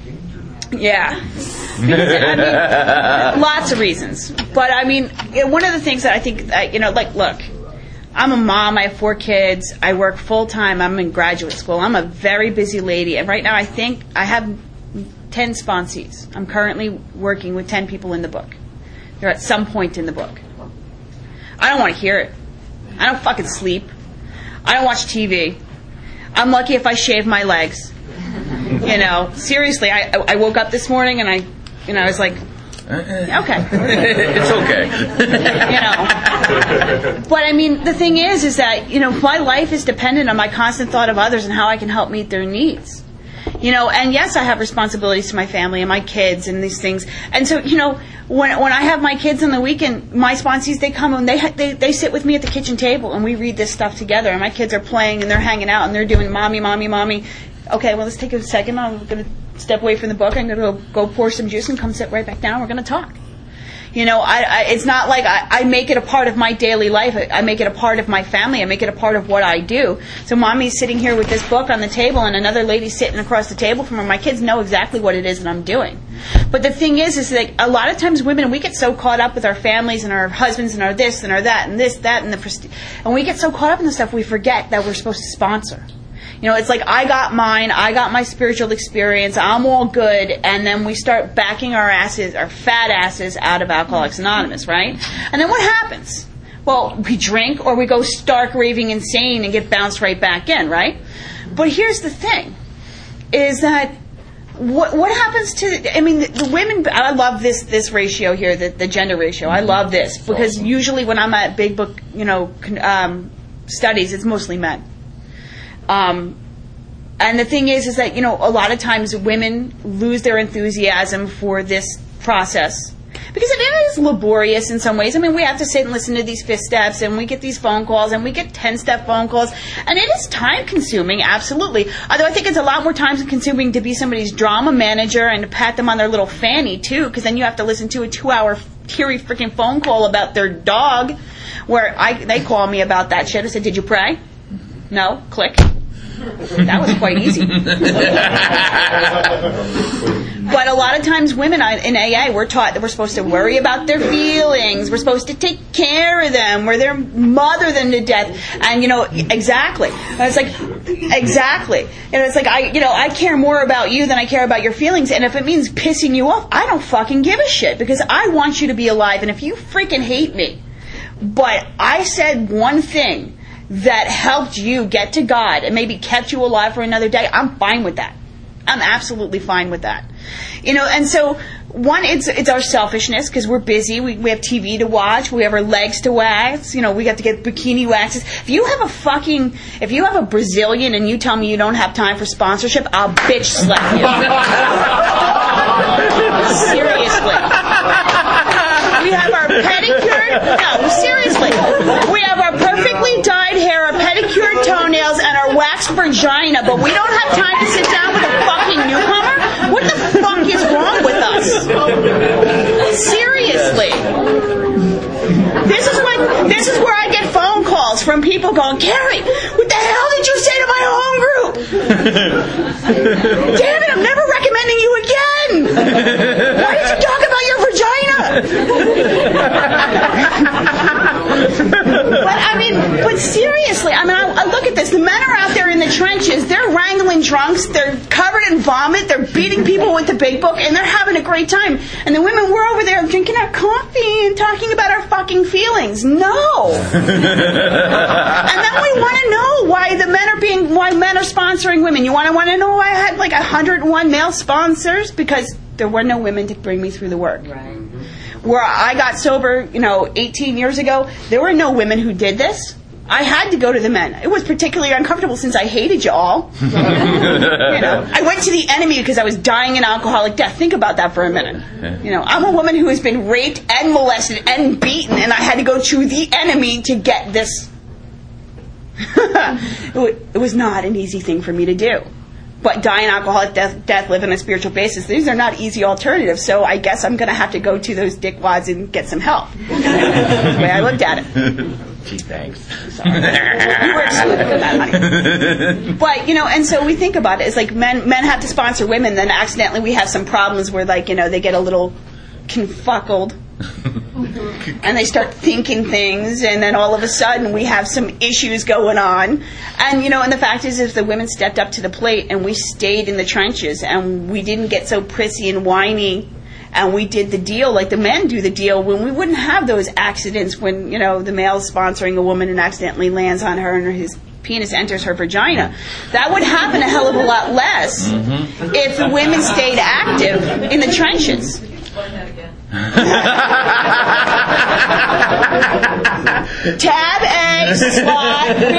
lots of reasons. But one of the things that I think, look, I'm a mom. I have 4 kids. I work full time. I'm in graduate school. I'm a very busy lady, and right now I think I have 10 sponsees. I'm currently working with 10 people in the book. They're at some point in the book. I don't want to hear it. I don't fucking sleep. I don't watch TV. I'm lucky if I shave my legs. Seriously, I woke up this morning and I was like, okay. It's okay. But the thing is that, my life is dependent on my constant thought of others and how I can help meet their needs. And yes, I have responsibilities to my family and my kids and these things. And so, when I have my kids on the weekend, my sponsees, they come and they sit with me at the kitchen table and we read this stuff together. And my kids are playing and they're hanging out and they're doing mommy, mommy, mommy. Okay, well, let's take a second. I'm going to step away from the book. I'm going to go pour some juice and come sit right back down. We're going to talk. It's not like I make it a part of my daily life. I make it a part of my family. I make it a part of what I do. So mommy's sitting here with this book on the table and another lady's sitting across the table from her. My kids know exactly what it is that I'm doing. But the thing is that a lot of times women, we get so caught up with our families and our husbands and our this and our that and this, that, and and we get so caught up in the stuff we forget that we're supposed to sponsor. You know, it's like, I got mine, I got my spiritual experience, I'm all good, and then we start backing our fat asses out of Alcoholics Anonymous, right? And then what happens? Well, we drink or we go stark raving insane and get bounced right back in, right? But here's the thing, is that what happens to, the women, I love this ratio here, the gender ratio. I love this because usually when I'm at big book, studies, it's mostly men. And the thing is that, a lot of times women lose their enthusiasm for this process because it is laborious in some ways. We have to sit and listen to these 5th steps, and we get these phone calls, and we get 10-step phone calls, and it is time-consuming, absolutely. Although I think it's a lot more time-consuming to be somebody's drama manager and to pat them on their little fanny, too, because then you have to listen to a 2-hour teary freaking phone call about their dog, where they call me about that shit. I said, did you pray? No. Click. That was quite easy. But a lot of times women in AA, we're taught that we're supposed to worry about their feelings. We're supposed to take care of them. We're there, mother them to death. And, exactly. And it's like, exactly. And it's like, I care more about you than I care about your feelings. And if it means pissing you off, I don't fucking give a shit because I want you to be alive. And if you freaking hate me, but I said one thing that helped you get to God and maybe kept you alive for another day, I'm fine with that. I'm absolutely fine with that. And so, one, it's our selfishness because we're busy. We have TV to watch. We have our legs to wax. We got to get bikini waxes. If you have a Brazilian and you tell me you don't have time for sponsorship, I'll bitch slap you. Seriously. We have our pedicure. No, seriously. We have our perfectly dyed hair, our pedicured toenails, and our waxed vagina, but we don't have time to sit down with a fucking newcomer? What the fuck is wrong with us? Seriously. This is where I get phone calls from people going, Carrie, what the hell did you say to my home group? Damn it, I'm never recommending you again. Why did you talk about your vagina? But seriously, I look at this. The men are out there in the trenches. They're wrangling drunks. They're covered in vomit. They're beating people with the big book, and they're having a great time. And the women, we're over there drinking our coffee and talking about our fucking feelings. No. And then we want to know why men are sponsoring women. You want to know why I had 101 male sponsors? Because there were no women to bring me through the work. Right. Where I got sober, 18 years ago, there were no women who did this. I had to go to the men. It was particularly uncomfortable since I hated you all. I went to the enemy because I was dying an alcoholic death. Think about that for a minute. I'm a woman who has been raped and molested and beaten, and I had to go to the enemy to get this. It was not an easy thing for me to do. But die an alcoholic death, live on a spiritual basis, these are not easy alternatives. So I guess I'm going to have to go to those dickwads and get some help. That's the way I looked at it. Gee, thanks. Sorry. You were excluded from that, honey. But, and so we think about it. It's like men have to sponsor women, then accidentally we have some problems where, they get a little confuckled. And they start thinking things, and then all of a sudden we have some issues going on. And and the fact is, if the women stepped up to the plate and we stayed in the trenches and we didn't get so prissy and whiny, and we did the deal like the men do the deal, when we wouldn't have those accidents when the male's sponsoring a woman and accidentally lands on her and his penis enters her vagina. That would happen a hell of a lot less if the women stayed active in the trenches. Tab A, slot B.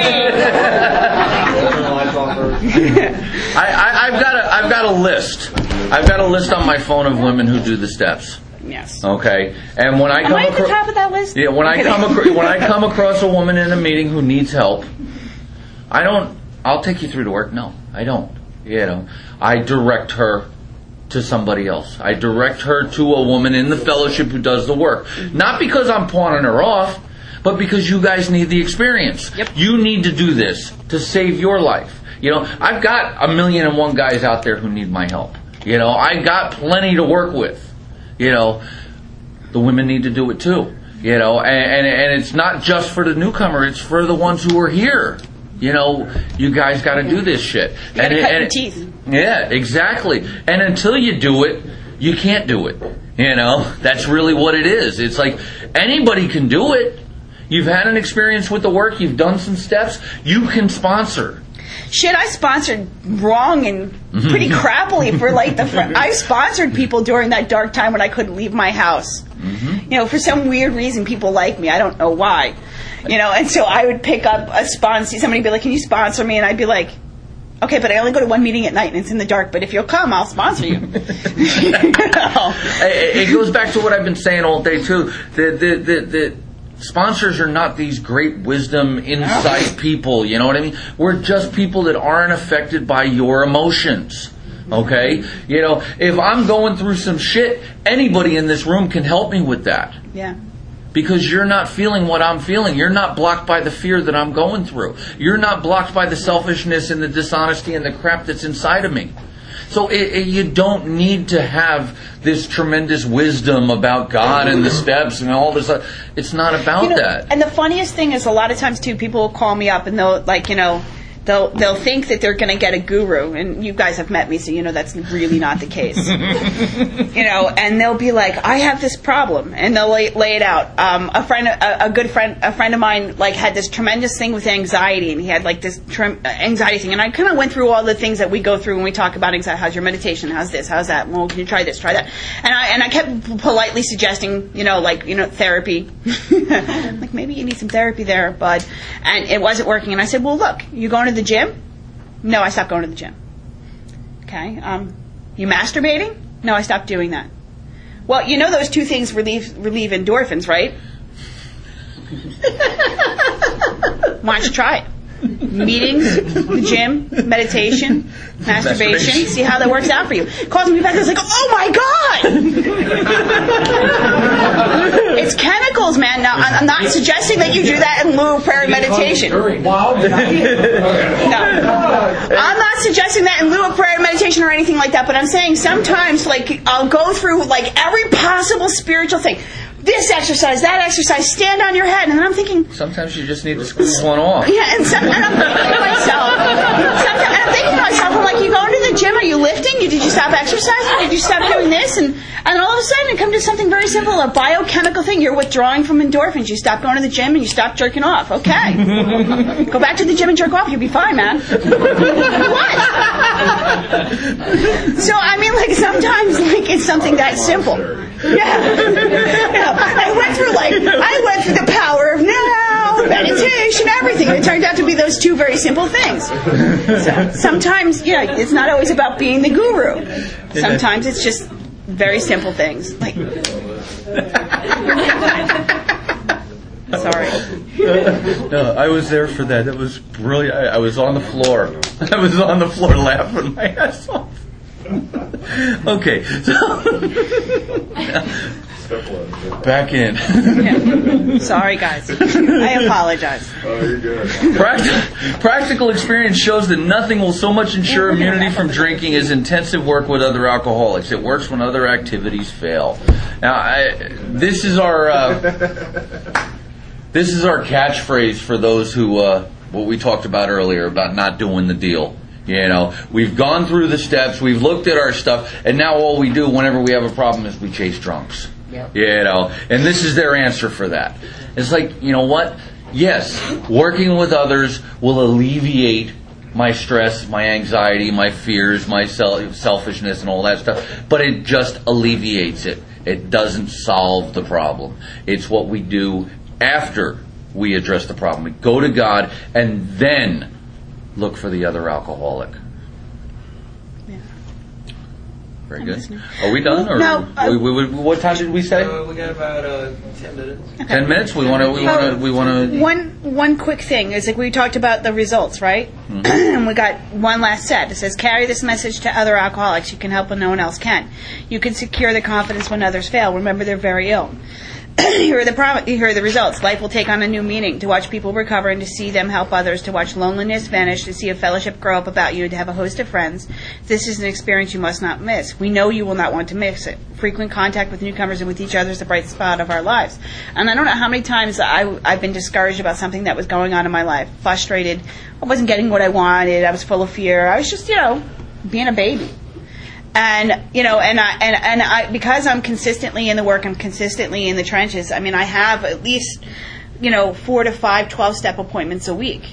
I've got a list. I've got a list on my phone of women who do the steps. Yes. Okay. And when I come at the top of that list? Yeah. When I come across a woman in a meeting who needs help, I'll take you through to work. No, I don't. I direct her to somebody else. I direct her to a woman in the fellowship who does the work. Not because I'm pawning her off, but because you guys need the experience. Yep. You need to do this to save your life. I've got 1,000,001 guys out there who need my help. I got plenty to work with. The women need to do it too. And it's not just for the newcomer, it's for the ones who are here. you guys got to do this shit. You got to cut your teeth. Yeah, exactly. And until you do it, you can't do it. That's really what it is. It's like anybody can do it. You've had an experience with the work. You've done some steps. You can sponsor. I sponsored wrong and pretty crappily for I sponsored people during that dark time when I couldn't leave my house. For some weird reason, people like me. I don't know why. And so I would pick up a sponsor. Somebody would be like, "Can you sponsor me?" And I'd be like, "Okay, but I only go to one meeting at night and it's in the dark. But if you'll come, I'll sponsor you." It goes back to what I've been saying all day too. The sponsors are not these great wisdom, insight people. You know what I mean? We're just people that aren't affected by your emotions. Okay? If I'm going through some shit, anybody in this room can help me with that. Yeah. Because you're not feeling what I'm feeling. You're not blocked by the fear that I'm going through. You're not blocked by the selfishness and the dishonesty and the crap that's inside of me. So you don't need to have this tremendous wisdom about God and the steps and all this. It's not about that. And the funniest thing is a lot of times, too, people will call me up and they'll, they'll think that they're going to get a guru. And you guys have met me, so that's really not the case. And they'll be like, "I have this problem," and they'll lay it out. A friend of mine, had this tremendous thing with anxiety, and he had this anxiety thing. And I kind of went through all the things that we go through when we talk about anxiety. How's your meditation? How's this? How's that? Well, can you try this? Try that. And I kept politely suggesting, therapy. Like, maybe you need some therapy there, bud. And it wasn't working. And I said, "Well, look, you going to the gym?" "No, I stopped going to the gym." "Okay. You masturbating?" "No, I stopped doing that." "Well, those two things relieve endorphins, right?" "Why don't you try it? Meetings, the gym, meditation, masturbation. See how that works out for you." Calls me back and is like, "Oh my God!" It's chemicals, man. Now, I'm not suggesting that you do that in lieu of prayer and meditation. No. I'm not suggesting that in lieu of prayer and meditation or anything like that, but I'm saying sometimes, I'll go through, every possible spiritual thing. This exercise, that exercise, stand on your head. And then I'm thinking... Sometimes you just need to squeeze one off. Yeah, and I'm thinking to myself... I'm like, you going to the gym? Are you lifting? Did you stop exercising? Did you stop doing this? And all of a sudden it comes to something very simple, a biochemical thing. You're withdrawing from endorphins. You stop going to the gym and you stop jerking off. Okay. Go back to the gym and jerk off. You'll be fine, man. What? So, sometimes, it's something that simple. Yeah. I went through the power of now, meditation, everything. It turned out to be those two very simple things. So sometimes, it's not always about being the guru. Sometimes it's just very simple things. Sorry. No, I was there for that. That was brilliant. I was on the floor. I was on the floor laughing my ass off. Okay, so back in. Yeah. Sorry, guys. I apologize. Oh, you're good. Practical experience shows that nothing will so much ensure immunity from drinking as intensive work with other alcoholics. It works when other activities fail. Now, this is our catchphrase for those who what we talked about earlier about not doing the deal. We've gone through the steps, we've looked at our stuff, and now all we do whenever we have a problem is we chase drunks. Yep. And this is their answer for that. It's like, you know what? Yes, working with others will alleviate my stress, my anxiety, my fears, my selfishness, and all that stuff, but it just alleviates it. It doesn't solve the problem. It's what we do after we address the problem. We go to God and then look for the other alcoholic. Yeah. Very good. Are we done? Or no. What time did we say? We got about 10 minutes. Okay. 10 minutes. We want to. One quick thing is we talked about the results, right? Mm-hmm. And we got one last set. It says, "Carry this message to other alcoholics. You can help when no one else can. You can secure the confidence when others fail. Remember, they're very ill." Here are the results. Life will take on a new meaning. To watch people recover and to see them help others. To watch loneliness vanish. To see a fellowship grow up about you. To have a host of friends. This is an experience you must not miss. We know you will not want to miss it. Frequent contact with newcomers and with each other is the bright spot of our lives. And I don't know how many times I've been discouraged about something that was going on in my life. Frustrated. I wasn't getting what I wanted. I was full of fear. I was just, being a baby. And I because I'm consistently in the work, I'm consistently in the trenches. I mean, I have at least 4 to 5 12-step appointments a week.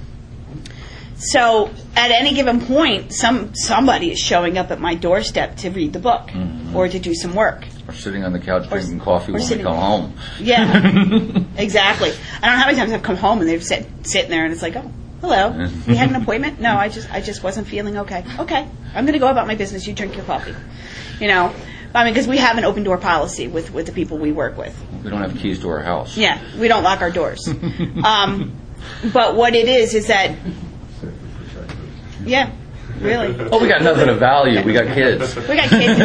So at any given point, somebody is showing up at my doorstep to read the book or to do some work. Or sitting on the couch drinking coffee when they come home. Yeah, exactly. I don't know how many times I've come home and they've sitting there and it's like, oh, hello, you had an appointment? No, I just wasn't feeling okay. Okay, I'm going to go about my business. You drink your coffee. Because we have an open door policy with the people we work with. We don't have keys to our house. Yeah, we don't lock our doors. But what it is that, yeah, really. Oh, we got nothing of value. We got kids. We got kids.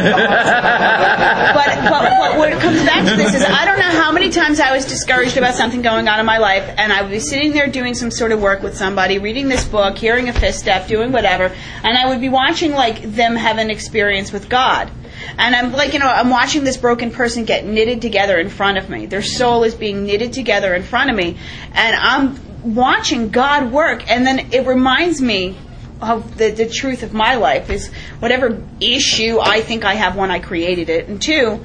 But what comes back to this is I don't know how many times I was discouraged about something going on in my life, and I would be sitting there doing some sort of work with somebody, reading this book, hearing a fifth step, doing whatever, and I would be watching them have an experience with God. And I'm I'm watching this broken person get knitted together in front of me. Their soul is being knitted together in front of me, and I'm watching God work, and then it reminds me of the truth of my life is whatever issue I think I have, one, I created it, and two,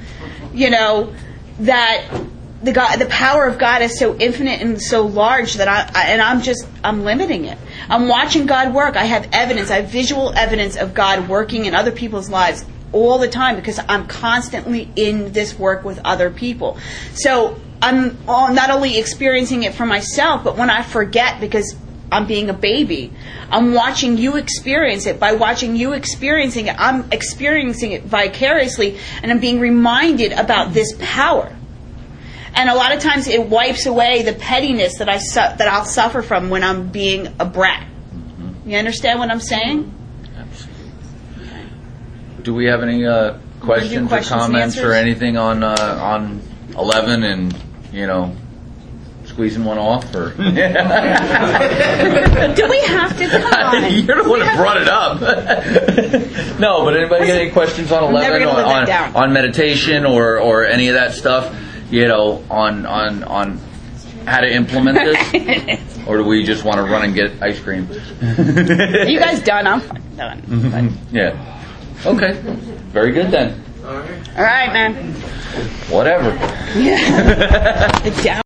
that the power of God is so infinite and so large that I'm limiting it. I'm watching God work. I have evidence. I have visual evidence of God working in other people's lives all the time because I'm constantly in this work with other people. So I'm not only experiencing it for myself, but when I forget because I'm being a baby, I'm watching you experience it. By watching you experiencing it, I'm experiencing it vicariously, and I'm being reminded about this power. And a lot of times it wipes away the pettiness that I'll suffer from when I'm being a brat. You understand what I'm saying? Absolutely. Do we have any questions or comments or anything on 11 and squeezing one off, or do we have to? Come on. You're the one that brought it up. No, but anybody got any questions on 11 on meditation or any of that stuff? On how to implement this, or do we just want to run and get ice cream? Are you guys done? I'm done. Yeah. Okay. Very good then. All right, man. Whatever. Yeah. It's down.